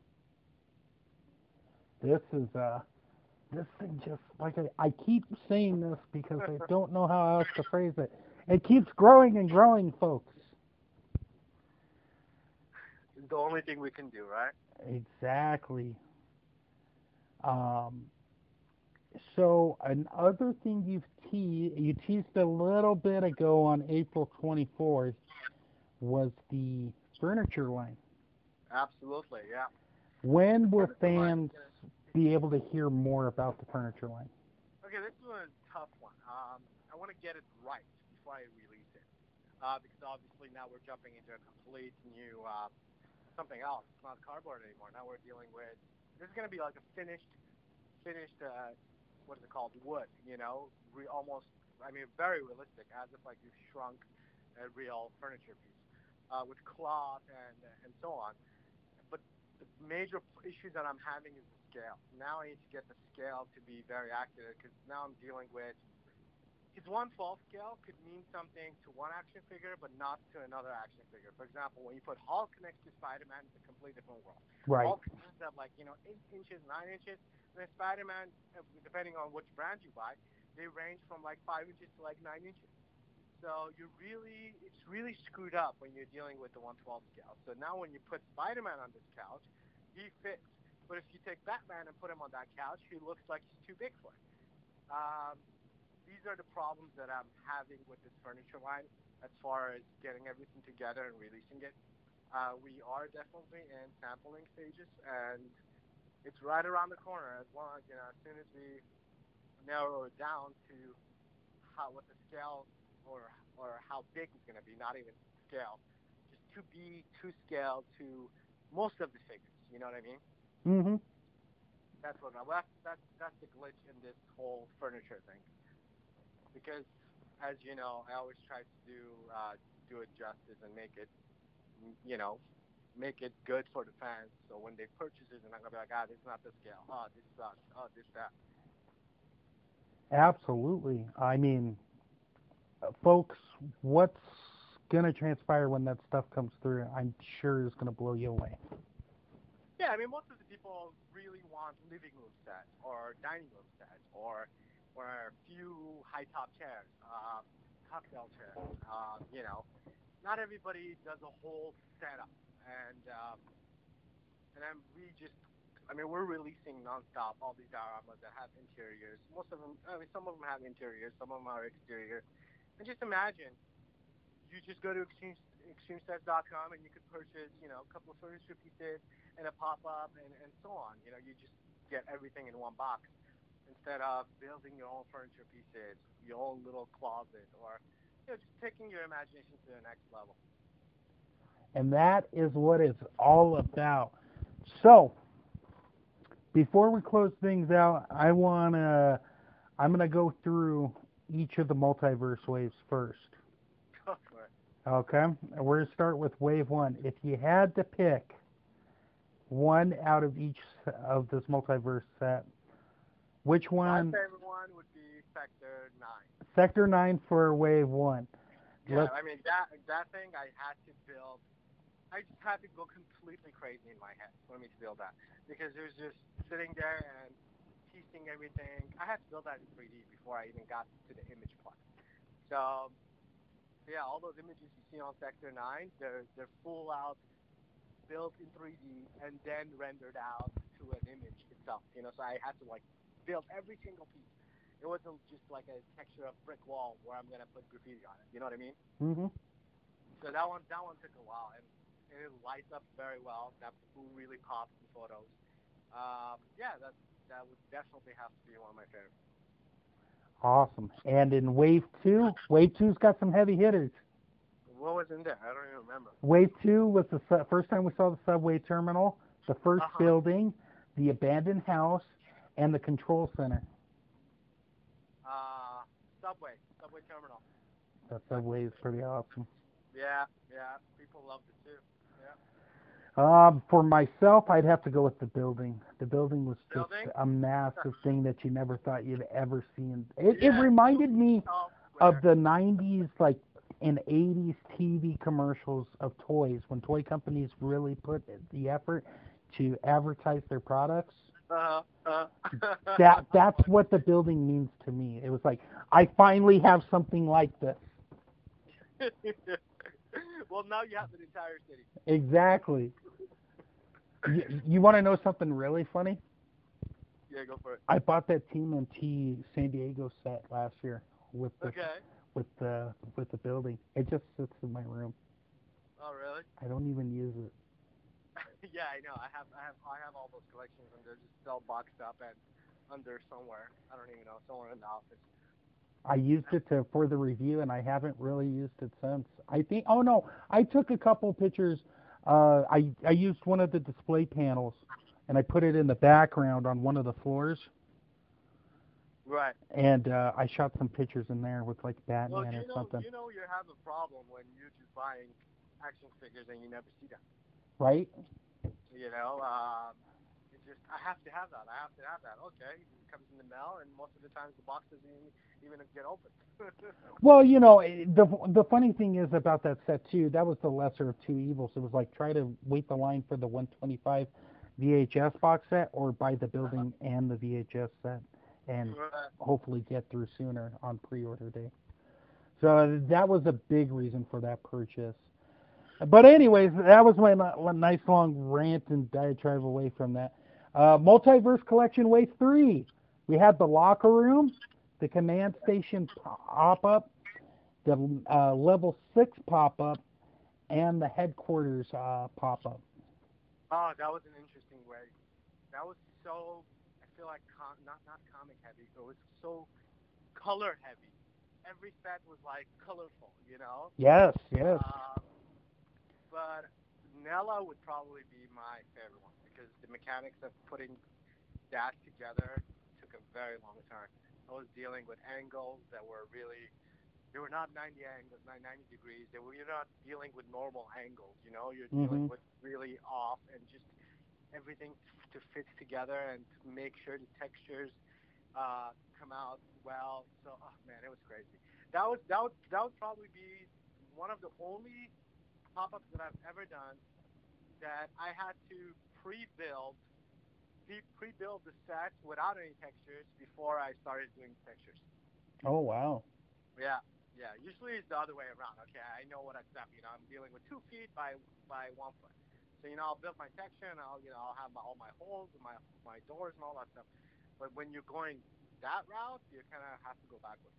This is uh. This thing just like I, I keep saying this because I don't know how else to phrase it. It keeps growing and growing, folks. It's the only thing we can do, right? Exactly. Um, so another thing you've teased, you teased a little bit ago on April twenty-fourth was the furniture line. Absolutely, yeah. The When will furniture line is fans gonna. be able to hear more about the furniture line? Okay, this is a tough one. Um, I want to get it right before I release it, uh, because obviously now we're jumping into a complete new uh, something else. It's not cardboard anymore. Now we're dealing with. This is gonna be like a finished finished uh, what is it called wood, you know, re- almost I mean, very realistic, as if like you shrunk a real furniture piece uh, with cloth and and so on. But the major issue that I'm having is the scale. Now I need to get the scale to be very accurate because now I'm dealing with because one false scale could mean something to one action figure, but not to another action figure. For example, when you put Hulk next to Spider-Man, it's a completely different world. Right. Hulk ends up like you know eight inches, nine inches, and then Spider-Man, uh, depending on which brand you buy, they range from like five inches to like nine inches. So you really, it's really screwed up when you're dealing with the one twelve scale. So now when you put Spider-Man on this couch, he fits. But if you take Batman and put him on that couch, he looks like he's too big for it. Um, these are the problems that I'm having with this furniture line as far as getting everything together and releasing it. Uh, we are definitely in sampling stages, and it's right around the corner. As long as you know, as soon as we narrow it down to how what the scale or or how big it's going to be, not even scale, just to be to scale to most of the figures. You know what I mean? Mhm. That's what well, that's that's that's the glitch in this whole furniture thing. Because as you know, I always try to do uh, do it justice and make it, you know, make it good for the fans. So when they purchase it, they're not gonna be like, ah, this is not the scale. Oh, this sucks. Oh, this that. Absolutely. I mean, uh, folks, what's gonna transpire when that stuff comes through? I'm sure is gonna blow you away. Yeah, I mean, most of the people really want living room sets or dining room sets or or a few high top chairs, uh, cocktail chairs. Uh, you know, not everybody does a whole setup, and um, and then we just, I mean, we're releasing nonstop all these dioramas that have interiors. Most of them, I mean, some of them have interiors, some of them are exterior. And just imagine, you just go to extreme extremesets dot com and you could purchase, you know, a couple of furniture pieces and a pop-up and, and so on. You know, you just get everything in one box instead of building your own furniture pieces, your own little closet, or, you know, just taking your imagination to the next level. And that is what it's all about. So, before we close things out, I wanna I'm gonna go through each of the multiverse waves first. Go for it. Okay? We're gonna start with wave one. If you had to pick one out of each of this multiverse set, which My one? favorite one would be Sector nine. Sector nine for wave one. Yeah, Let's, I mean, that that thing I had to build. I just had to go completely crazy in my head for me to build that because it was just sitting there and piecing everything. I had to build that in three D before I even got to the image part. So yeah, all those images you see on Sector nine, they're they're full out built in three D and then rendered out to an image itself. You know, so I had to like build every single piece. It wasn't just like a texture of brick wall where I'm gonna put graffiti on it. You know what I mean? mhm. So that one that one took a while and, and it lights up very well. That really pops in photos. Um, yeah, that that would definitely have to be one of my favorites. Awesome. And in wave two, wave two's got some heavy hitters. What was in there? I don't even remember. Wave two was the su- first time we saw the subway terminal, the first Uh-huh. building, the abandoned house, and the control center. Uh, Subway, Subway Terminal. That subway is pretty awesome. Yeah, yeah. People loved it too. Yeah. Um, for myself, I'd have to go with the building. The building was just Building? a massive thing that you never thought you'd ever see. And it, it Yeah. reminded me Oh, of where? the nineties, like, and eighties T V commercials of toys when toy companies really put the effort to advertise their products. Uh, uh. That that's what the building means to me. It was like I finally have something like this. Well, now you have an entire city. Exactly. You, you want to know something really funny? Yeah, go for it. I bought that T M N T San Diego set last year with the Okay. with the with the building. It just sits in my room. Oh, really? I don't even use it. Yeah, I know. I have, I have, I have all those collections, and they're just still boxed up and under somewhere. I don't even know, somewhere in the office. I used it to for the review, and I haven't really used it since. I think. Oh no, I took a couple pictures. Uh, I I used one of the display panels, and I put it in the background on one of the floors. Right. And uh, I shot some pictures in there with like Well, Batman or you know, something, you know, you have a problem when you're just buying action figures and you never see them. right? You know, um, it just I have to have that. I have to have that. Okay, it comes in the mail, and most of the times the box doesn't even, even get opened. Well, you know, eh, the the funny thing is about that set too. That was the lesser of two evils. It was like try to wait the line for the one twenty-five V H S box set, or buy the uh-huh. building and the V H S set, and Right. hopefully get through sooner on pre-order day. So that was a big reason for that purchase. But anyways, that was my n- nice long rant and diatribe away from that. Uh, Multiverse Collection Wave three. We had the locker room, the command station pop up, the uh, level six pop up, and the headquarters uh, pop up. Oh, that was an interesting way. That was so. I feel like com- not not comic heavy. It was so color heavy. Every set was like colorful, you know. Yes, yes. Uh, but Nella would probably be my favorite one because the mechanics of putting that together took a very long time. I was dealing with angles that were really they were not ninety angles, ninety degrees. They were you're not dealing with normal angles. You know, you're dealing Hmm. with really off and just everything to fit together and to make sure the textures uh, come out well. So, oh man, it was crazy. That was that would that would probably be one of the only pop-ups that I've ever done that I had to pre-build pre- pre-build the set without any textures before I started doing textures. Oh wow. Yeah, yeah. Usually it's the other way around. Okay, I know what I step. You know, I'm dealing with two feet by by one foot. So you know, I'll build my texture and I'll you know I'll have my, all my holes and my my doors and all that stuff. But when you're going that route, you kind of have to go backwards.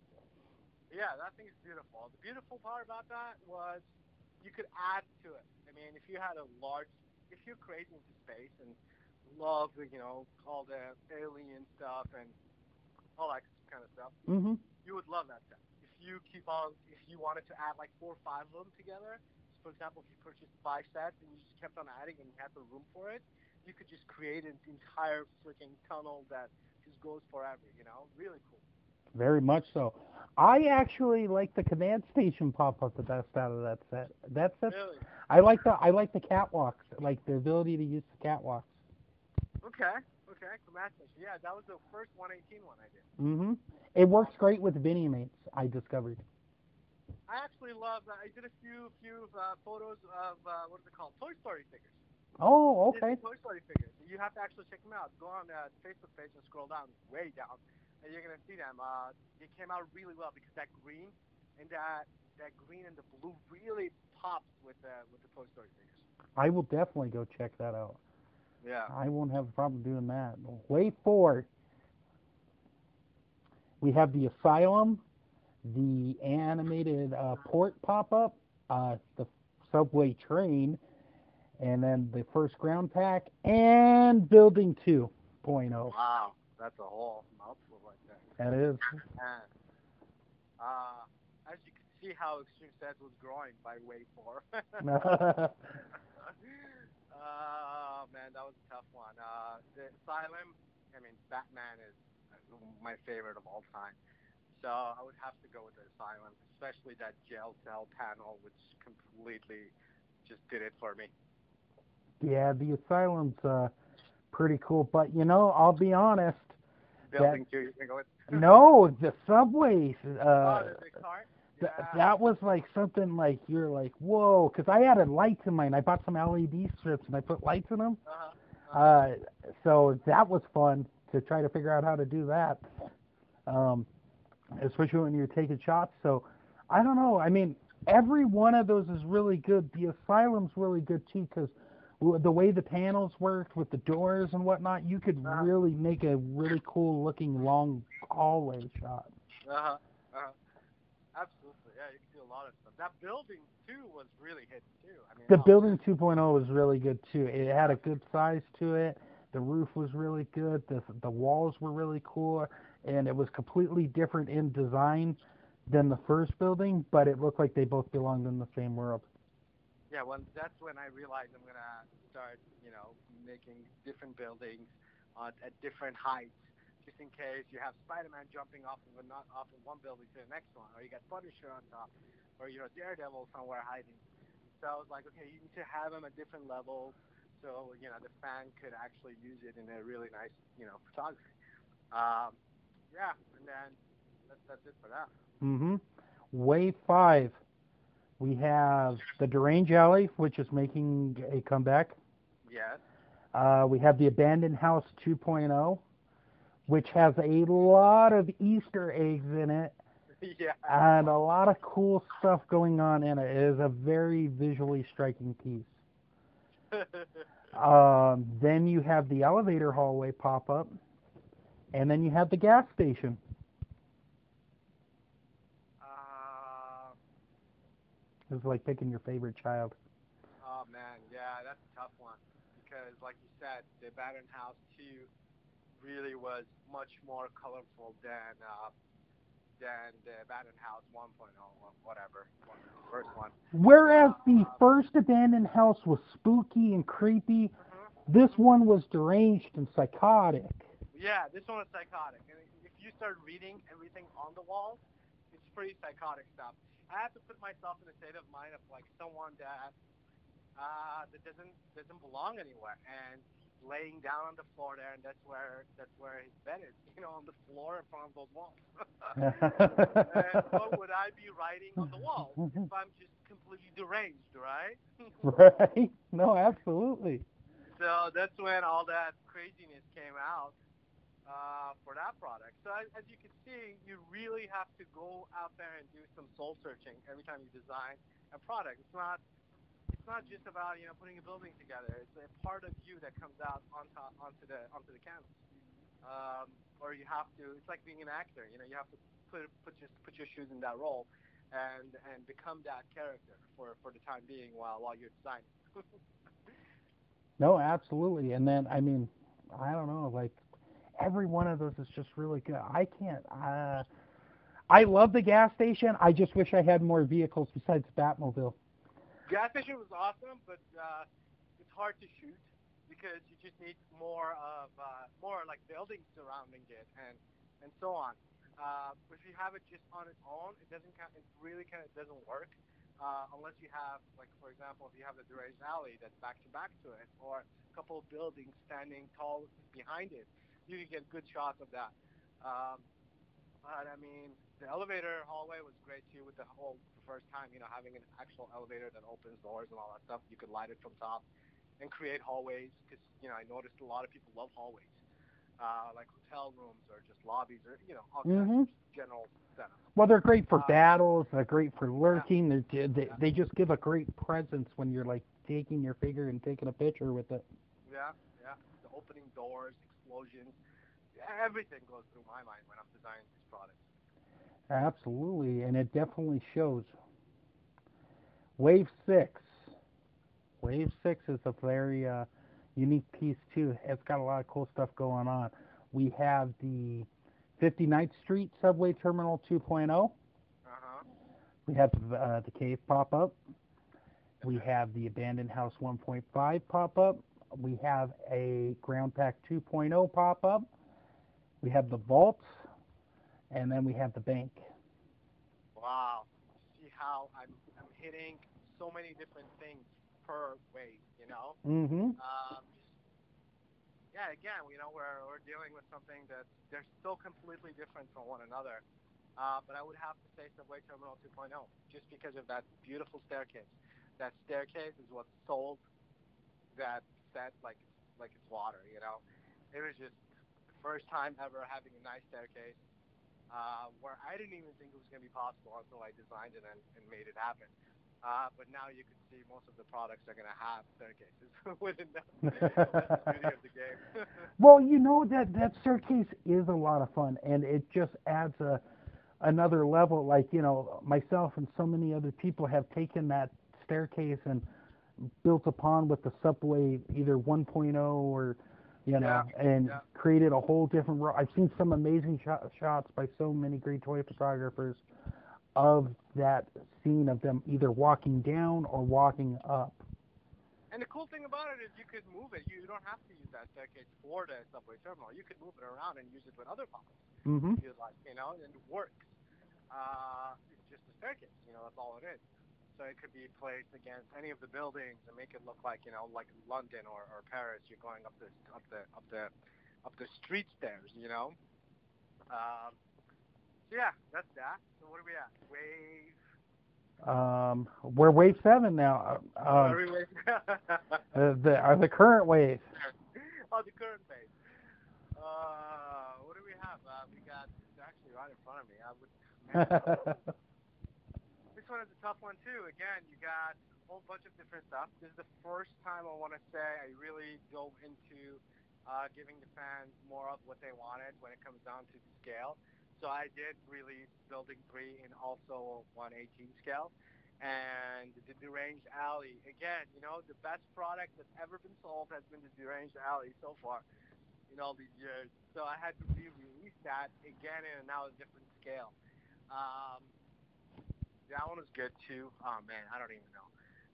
Yeah, that thing is beautiful. The beautiful part about that was you could add to it. I mean, if you had a large, if you're crazy into space and love, you know, all the alien stuff and all that kind of stuff, Hmm. you would love that set. If you keep on, if you wanted to add like four or five of them together, so for example, if you purchased five sets and you just kept on adding and you had the room for it, you could just create an entire freaking tunnel that just goes forever. You know, really cool. Very much so. I actually like the command station pop up the best out of that set. That set, Really? I like the I like the catwalks, like the ability to use the catwalks. Okay. Okay. Command Station. Yeah, that was the first one eighteen one I did. Hmm. It works Awesome. great with Vinny mates. I discovered. I actually love. I did a few few uh, photos of uh, what is it called? Toy Story figures. Oh, Disney okay. Toy Story figures. You have to actually check them out. Go on uh, the Facebook page and scroll down, way down, and you're gonna see them. Uh, they came out really well because that green and that that green and the blue really pops with the with the Toy Story figures. I will definitely go check that out. Yeah. I won't have a problem doing that. Wait for we have the Asylum, the animated uh, port pop up, uh, the subway train, and then the first ground pack, and Building 2.0. Wow, that's a whole mouthful right there. That is. And uh, as you can see, how Extreme Sets was growing by Wave Four. Oh man, that was a tough one. Uh, the Asylum. I mean, Batman is uh, my favorite of all time. So I would have to go with the Asylum, especially that jail cell panel, which completely just did it for me. Yeah, the Asylum's uh, pretty cool, but you know, I'll be honest. That Building two, you can go with. no, the subways. Oh, Uh, the big cart. th- Yeah. that was like something like you're like whoa, because I added lights in mine. I bought some L E D strips and I put lights in them. Uh huh. Uh huh. Uh, so that was fun to try to figure out how to do that. Um, especially when you're taking shots. So I don't know. I mean, every one of those is really good. The Asylum's really good too because the way the panels worked with the doors and whatnot, you could Uh huh. really make a really cool looking long hallway shot. Uh huh. Uh huh. Absolutely. Yeah, you can do a lot of stuff. That building too was really hidden too. I mean, The oh building man. 2.0 was really good too. It had Yeah. a good size to it. The roof was really good. The the walls were really cool, and it was completely different in design than the first building, but it looked like they both belonged in the same world. Yeah. When that's when I realized I'm gonna start, you know, making different buildings uh, at different heights just in case you have Spider-Man jumping off of a, not off of one building to the next one, or you got Punisher on top, or you know Daredevil somewhere hiding. So I was like, okay, you need to have them at different levels, so you know the fan could actually use it in a really nice, you know, photography. Um, yeah, and then that's that's it for that. Mm-hmm. Wave five, we have the Deranged Alley, which is making a comeback. Yes. Uh, we have the Abandoned House 2.0, which has a lot of Easter eggs in it Yeah. and a lot of cool stuff going on in it. It is a very visually striking piece. Um, then you have the elevator hallway pop up, and then you have the gas station. uh, It's like picking your favorite child. oh man, yeah, that's a tough one because, like you said, the Abandoned House two really was much more colorful than uh, than the Abandoned House 1.0 or whatever, one, the first one. Whereas the Uh, first abandoned house was spooky and creepy, mhm, this mhm. one was deranged and psychotic. Yeah, this one is psychotic, and if you start reading everything on the walls, it's pretty psychotic stuff. I have to put myself in a state of mind of like someone that uh, that doesn't doesn't belong anywhere, and he's laying down on the floor there, and that's where that's where his bed is, you know, on the floor in front of those walls. And what would I be writing on the walls if I'm just completely deranged, right? Right? No, absolutely. So that's when all that craziness came out uh, for that product. So as, as you can see, you really have to go out there and do some soul searching every time you design a product. It's not it's not just about you know putting a building together. It's a part of you that comes out on top, onto the onto the canvas. Um, or you have to. It's like being an actor. You know, you have to put put your put your shoes in that role, and and become that character for for the time being while while you're designing. No, absolutely. And then, I mean, I don't know, like, every one of those is just really good. I can't, uh, I love the gas station. I just wish I had more vehicles besides Batmobile. Gas station was awesome, but uh, it's hard to shoot because you just need more of uh, more like buildings surrounding it and and so on. Uh, if you have it just on its own, it doesn't kind it really kind of doesn't work uh, unless you have like for example if you have the deranged alley that's back to back to it or a couple of buildings standing tall behind it, you can get good shots of that. Um, but I mean, the elevator hallway was great too with the whole the first time, you know, having an actual elevator that opens doors and all that stuff. You could light it from top and create hallways because you know I noticed a lot of people love hallways, uh, like hotel rooms or just lobbies or you know all kinds of Hmm. just general setups. Well, they're great for Uh, battles. They're great for yeah, lurking. They're, they, yeah, they just give a great presence when you're, like, taking your figure and taking a picture with it. yeah, yeah. The opening doors, explosions, everything goes through my mind when I'm designing these products. Absolutely. And it definitely shows. Wave six. Wave six is a very uh, unique piece too. It's got a lot of cool stuff going on. We have the fifty-ninth Street Subway Terminal 2.0. Uh huh. We have uh, the cave pop up. We have the Abandoned House one point five pop up. We have a Ground Pack 2.0 pop up. We have the vaults, and then we have the bank. Wow. See how I'm I'm hitting so many different things per wave, you know? Mm-hmm. Um, just yeah, again, you know, we're we're dealing with something that they're so completely different from one another. Uh, but I would have to say Subway Terminal 2.0, just because of that beautiful staircase. That staircase is what sold that set like it's like it's water, you know. It was just the first time ever having a nice staircase uh, where I didn't even think it was going to be possible until I designed it and, and made it happen. Uh, but now you can see most of the products are going to have staircases within them. That's the beauty of the game. Well, you know that that staircase is a lot of fun, and it just adds a another level. Like, you know, myself and so many other people have taken that staircase and built upon with the subway either 1.0 or, you Yeah, know, and yeah, created a whole different world. I've seen some amazing shot, shots by so many great toy photographers of that scene of them either walking down or walking up. And the cool thing about it is you could move it. You don't have to use that staircase for the subway terminal. You could move it around and use it with other pop-ups Mm-hmm. if you'd like, you know, and it works. Uh, it's just a staircase, you know, that's all it is. So it could be placed against any of the buildings and make it look like, you know, like London or, or Paris. You're going up the up the up the up the street stairs, you know. Um, so yeah, that's that. So what are we at? Wave. Um, we're wave seven now. Oh, Um, every wave. uh, the are the current wave. Oh, the current phase. Uh, what do we have? Uh, we got it's actually right in front of me. I would. Man, this one is a tough one too. Again, you got a whole bunch of different stuff. This is the first time I want to say I really dove into uh, giving the fans more of what they wanted when it comes down to the scale. So I did release Building three in also one eighteen scale. And the Deranged Alley, again, you know, the best product that's ever been sold has been the Deranged Alley so far in all these years. So I had to re-release that again in now a different scale. Um, that one was good too. Oh man, I don't even know.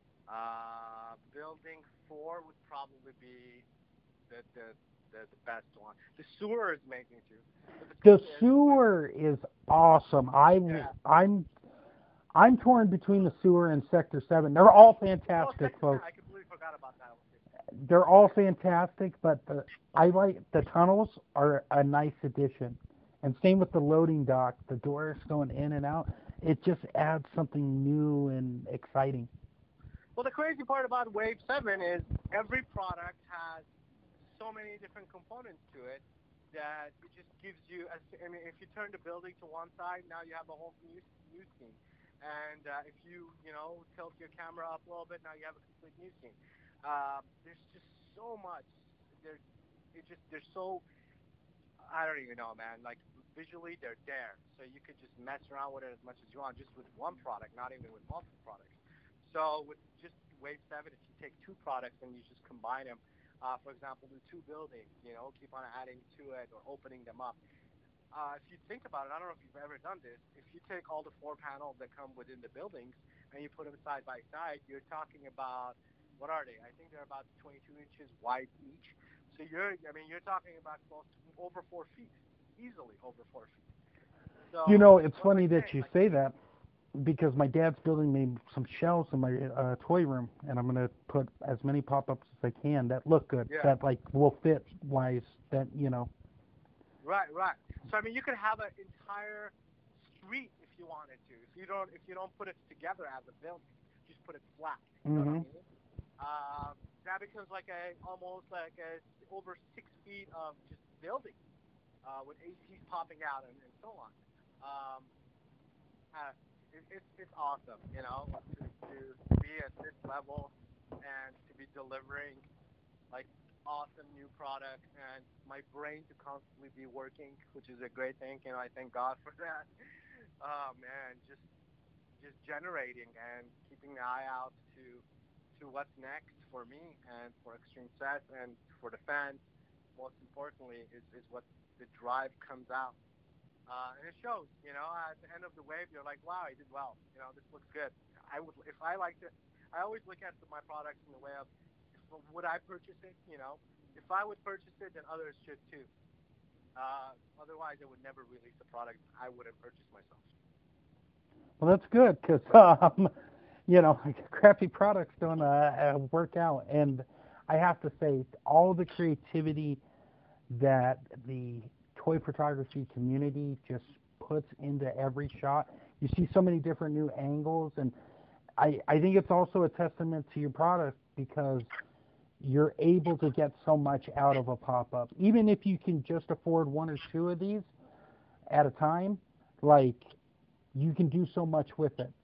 Uh, building four would probably be the the the, the best one. The sewer is amazing too. But the The thing is, sewer is awesome. I yeah. I'm I'm torn between the sewer and Sector Seven. They're all Oh, fantastic, second, folks. I completely forgot about that one too. They're all fantastic, but the, I like the tunnels are a nice addition. And same with the loading dock, the doors going in and out. It just adds something new and exciting. Well, the crazy part about Wave seven is every product has so many different components to it that it just gives you, a, I mean, if you turn the building to one side, now you have a whole new, new scene. And uh, if you, you know, tilt your camera up a little bit, now you have a complete new scene. Um, there's just so much. There's, it just, they're so, I don't even know, man. Like, visually, they're there. So you could just mess around with it as much as you want, just with one product, not even with multiple products. So with just Wave seven, if you take two products and you just combine them, uh, for example, do two buildings, you know, keep on adding to it or opening them up. Uh, if you think about it, I don't know if you've ever done this. If you take all the four panels that come within the buildings and you put them side by side, you're talking about what are they? I think they're about twenty-two inches wide each. So you're, I mean, you're talking about close to over four feet, easily over four feet. You So know, it's what am I funny that saying? you Like, say that because my dad's building me some shelves in my uh, toy room, and I'm gonna put as many pop-ups as I can that look good, yeah, that like will fit wise. That you know. right, right. So I mean, you could have an entire street if you wanted to. If you don't, if you don't put it together as a building, just put it flat. You know what I Mhm. mean? Um, that becomes like a almost like a over six feet of just building uh, with A Cs popping out and, and so on. Um, uh, it, it's it's awesome, you know, to to to be at this level and to be delivering like awesome new products and my brain to constantly be working, which is a great thing. You know, I thank God for that. Oh man, just just generating and keeping the eye out to to what's next for me and for Extreme Sets and for the fans. Most importantly, is is what the drive comes out. Uh, and it shows, you know, at the end of the wave, you're like, wow, I did well. You know, this looks good. I would, if I liked it, I always look at the, my products in the way of, if, would I purchase it? You know, if I would purchase it, then others should too. Uh, otherwise, I would never release a product I wouldn't purchase myself. Well, that's good because um, you know, crappy products don't uh, uh, work out, and I have to say, all the creativity that the toy photography community just puts into every shot. You see so many different new angles, and I, I think it's also a testament to your product because you're able to get so much out of a pop-up. Even if you can just afford one or two of these at a time, like you can do so much with it.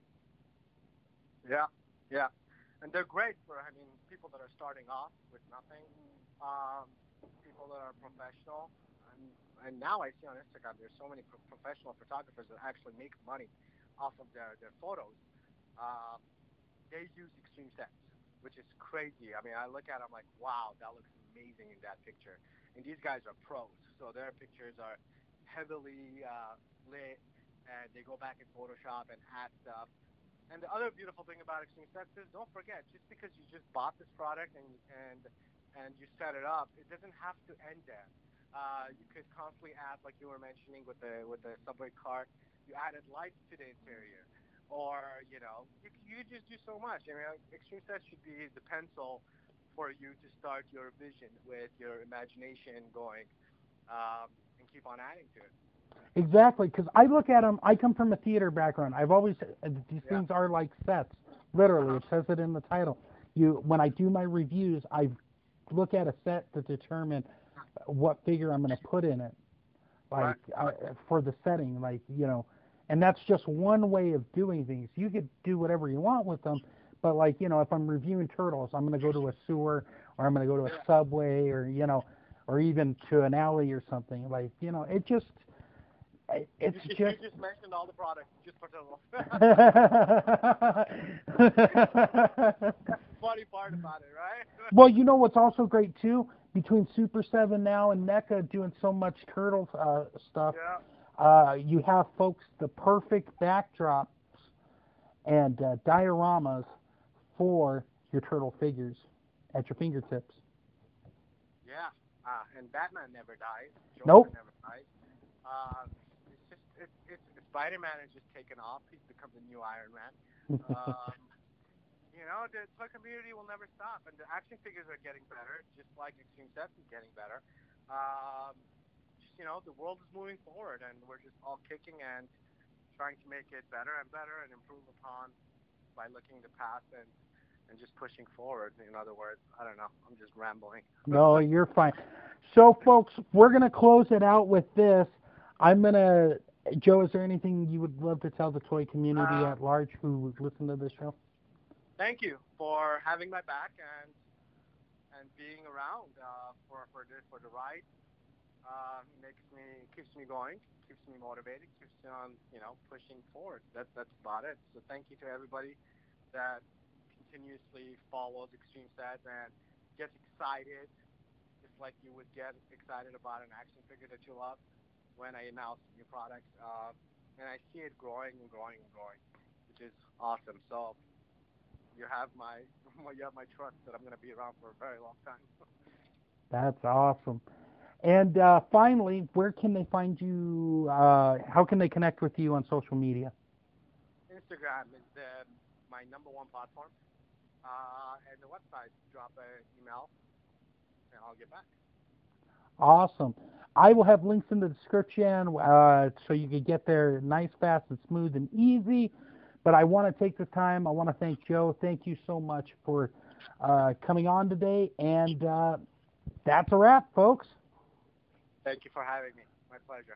Yeah, yeah, and they're great for, I mean, people that are starting off with nothing, um, people that are professional, and and now I see on Instagram there's so many pro- professional photographers that actually make money off of their their photos. Um, they use extreme sets, which is crazy. I mean, I look at them like, wow, that looks amazing in that picture. And these guys are pros, so their pictures are heavily uh, lit, and they go back in Photoshop and add stuff. And the other beautiful thing about Extreme Sets is, don't forget, just because you just bought this product and and and you set it up, it doesn't have to end there. Uh, you could constantly add, like you were mentioning with the with the subway cart, you added lights to the interior, or you know, you you just do so much. I mean, like, Extreme Sets should be the pencil for you to start your vision with your imagination going, um, and keep on adding to it. Exactly, because I look at them. I come from a theater background. I've always these Yeah. things are like sets. Literally, it Uh-huh. says it in the title. You when I do my reviews, I look at a set to determine what figure I'm going to put in it, like Right. uh, for the setting, like you know, and that's just one way of doing things. You could do whatever you want with them, but like you know, if I'm reviewing turtles, I'm going to go to a sewer or I'm going to go to a Yeah. subway or you know, or even to an alley or something. Like you know, it just it's You, you just just mentioned all the products just for turtles. That's the funny part about it, right? well, you know what's also great too? Between Super seven now and NECA doing so much turtle uh, stuff, Yeah. uh, you have folks the perfect backdrops and uh, dioramas for your turtle figures at your fingertips. Yeah. Uh, and Batman never dies. Joker Nope. never dies. Um, it's just it's it's Spider-Man has just taken off. He's become the new Iron Man. Um, you know, the toy community will never stop, and the action figures are getting better, just like Extreme Sets is getting better. Um, just you know, the world is moving forward, and we're just all kicking and trying to make it better and better and improve upon by looking the past and and just pushing forward. In other words, I don't know. I'm just rambling. No, you're fine. So, folks, we're going to close it out with this. I'm going to, Joe, is there anything you would love to tell the toy community uh, at large who listen to this show? Thank you for having my back and and being around uh, for for the for the ride. Uh, makes me keeps me going, keeps me motivated, keeps me on you know pushing forward. That's that's about it. So thank you to everybody that continuously follows Extreme Sets and gets excited, just like you would get excited about an action figure that you love when I announce new products. Uh, and I see it growing and growing and growing, which is awesome. So you have my you have my trust that I'm going to be around for a very long time. That's awesome. And uh, finally, where can they find you? Uh, how can they connect with you on social media? Instagram is the my number one platform, uh, and the website. Drop an email, and I'll get back. Awesome. I will have links in the description uh, so you can get there nice, fast, and smooth and easy. But I want to take the time. I want to thank Joe. Thank you so much for uh, coming on today. And uh, that's a wrap, folks. Thank you for having me. My pleasure.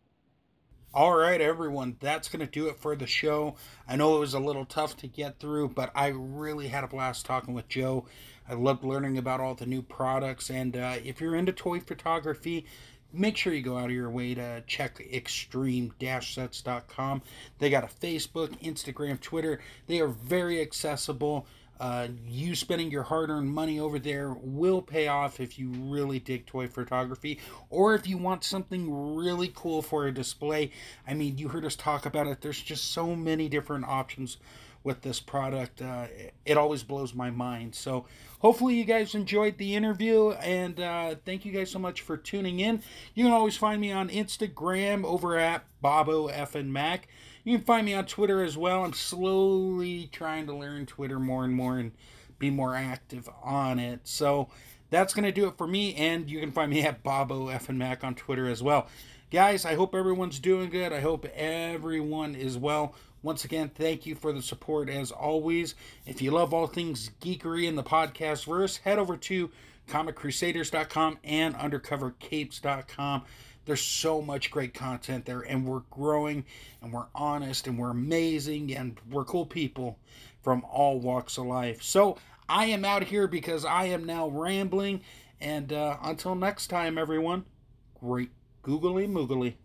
All right, everyone, that's going to do it for the show. I know it was a little tough to get through, but I really had a blast talking with Joe. I loved learning about all the new products. And uh, if you're into toy photography, make sure you go out of your way to check extreme sets dot com. They got a Facebook, Instagram, Twitter. They are very accessible. Uh, you spending your hard-earned money over there will pay off if you really dig toy photography, or if you want something really cool for a display. I mean, you heard us talk about it. There's just so many different options with this product. Uh, it always blows my mind. So hopefully you guys enjoyed the interview, and uh, thank you guys so much for tuning in. You can always find me on Instagram over at Bobo F and Mac. You can find me on Twitter as well. I'm slowly trying to learn Twitter more and more and be more active on it. So that's going to do it for me. And you can find me at Bobo F and Mac on Twitter as well. Guys, I hope everyone's doing good. I hope everyone is well. Once again, thank you for the support as always. If you love all things geekery in the podcast verse, head over to comic crusaders dot com and undercover capes dot com. There's so much great content there, and we're growing, and we're honest, and we're amazing, and we're cool people from all walks of life. So I am out here because I am now rambling, and uh, until next time, everyone, great googly moogly.